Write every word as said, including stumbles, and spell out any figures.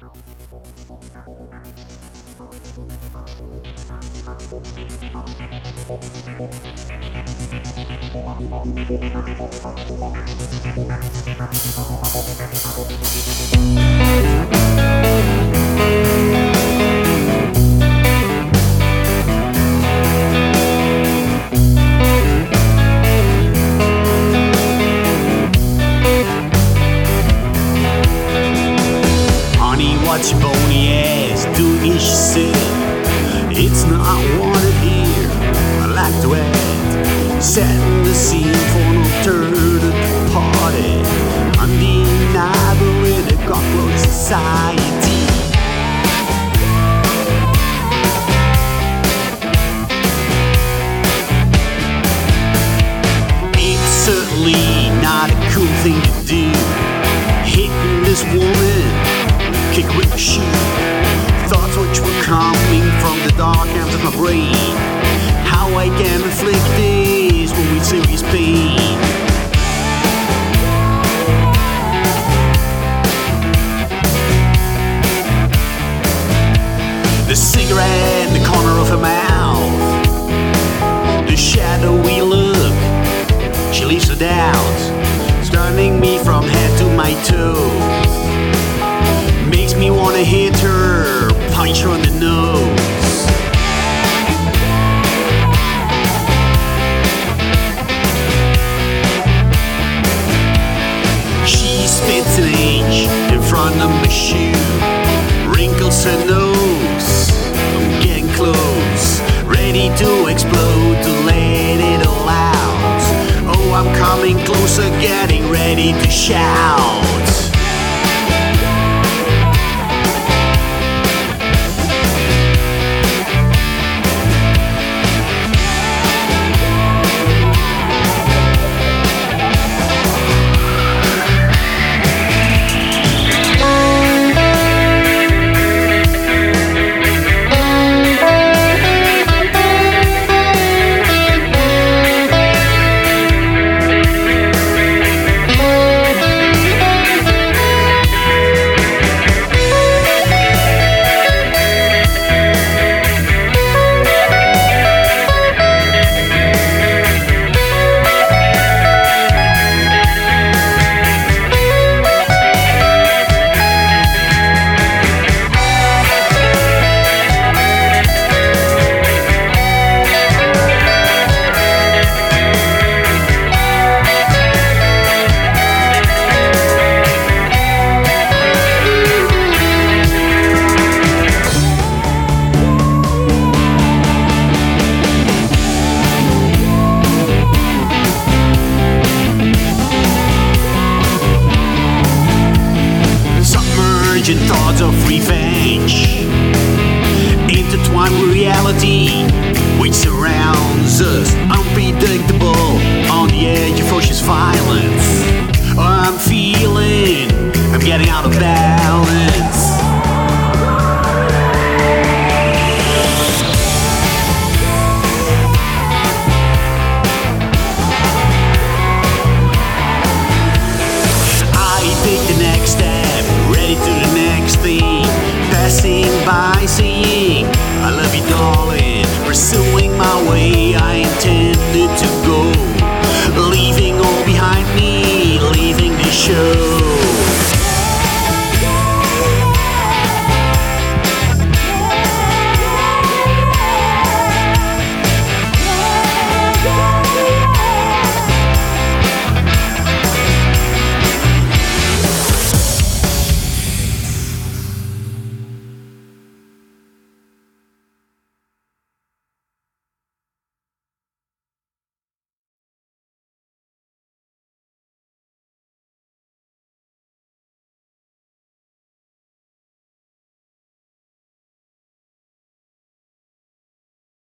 Honey, what's your bony ass doing? She said, it's not wanted here. I like to act, setting the scene for an alternative party, undeniable in a cockroach society. It's certainly not a cool thing to do, hitting this woman, kick her with the shoe. Thoughts which were coming from the dark ends of my brain, how I can inflict this one with serious pain. The cigarette in the corner of her mouth, the shadowy look, she leaves her doubts, stunning me from head to my toes. Makes me wanna hit her, punch her on the nose. She spits an inch in front of my shoe, wrinkles her nose. I'm getting close, ready to explode, to let it all out. Oh, I'm coming closer, getting ready to shout. Thoughts of revenge intertwined with reality which surrounds us, unpredictable, on the edge of ferocious violence. I'm feeling I'm getting out of balance.